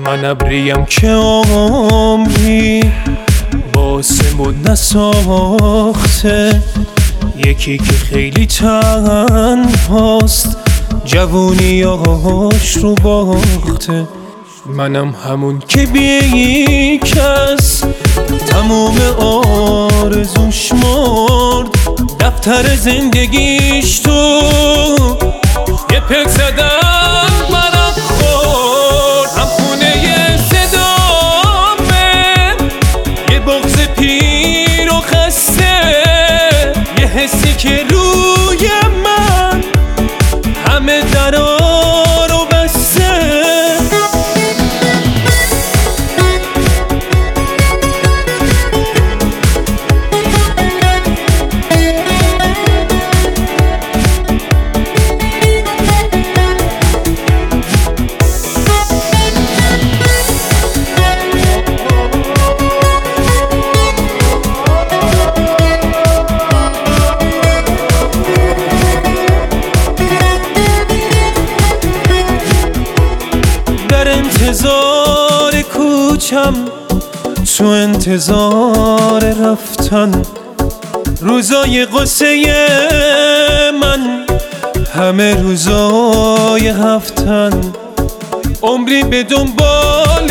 من ابریم که عمری باسمون نساخته، یکی که خیلی تنهاست جوونیاش رو باخته. منم همون که بی کس تموم آرزوش مرد، دفتر زندگیش تو یه پک زدن برم خورد. هم خونه صدامه یه بغض پیر و خسته، یه حسی که روی من همه درا رو بسته. انتظار کوچم تو انتظار رفتن، روزای قصه من همه روزای هفتن. عمری به دنبال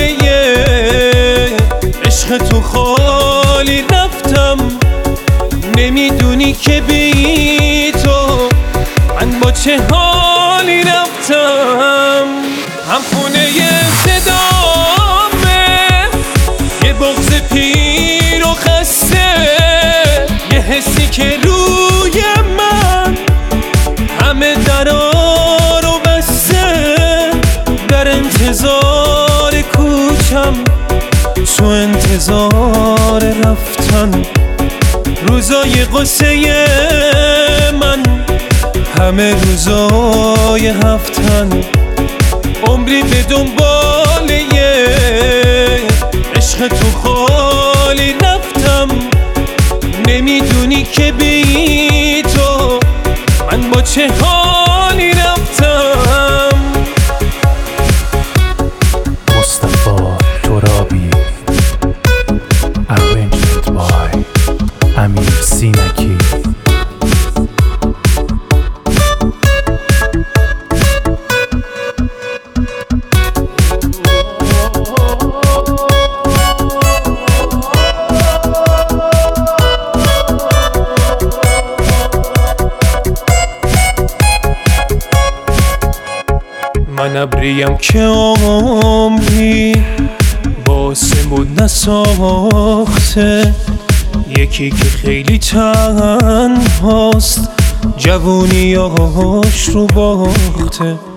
عشق تو خالی رفتم، نمیدونی که بی تو من با چه حالی رفتم. هم خونه صدامه یه بغض پیر و خسته، یه حسی که روی من همه درا رو بسته. در انتظار کوچم تو انتظار رفتن، روزای قصه من همه روزای هفتن. عمری به دنبال عشق تو خالی رفتم، نمیدونی که بی تو من با چه حالی رفتم. مصطفی ترابی Arranged by امیر سینکی. من ابریم که عمری باسمون نساخته، یکی که خیلی تنهاست جوونیاش رو باخته.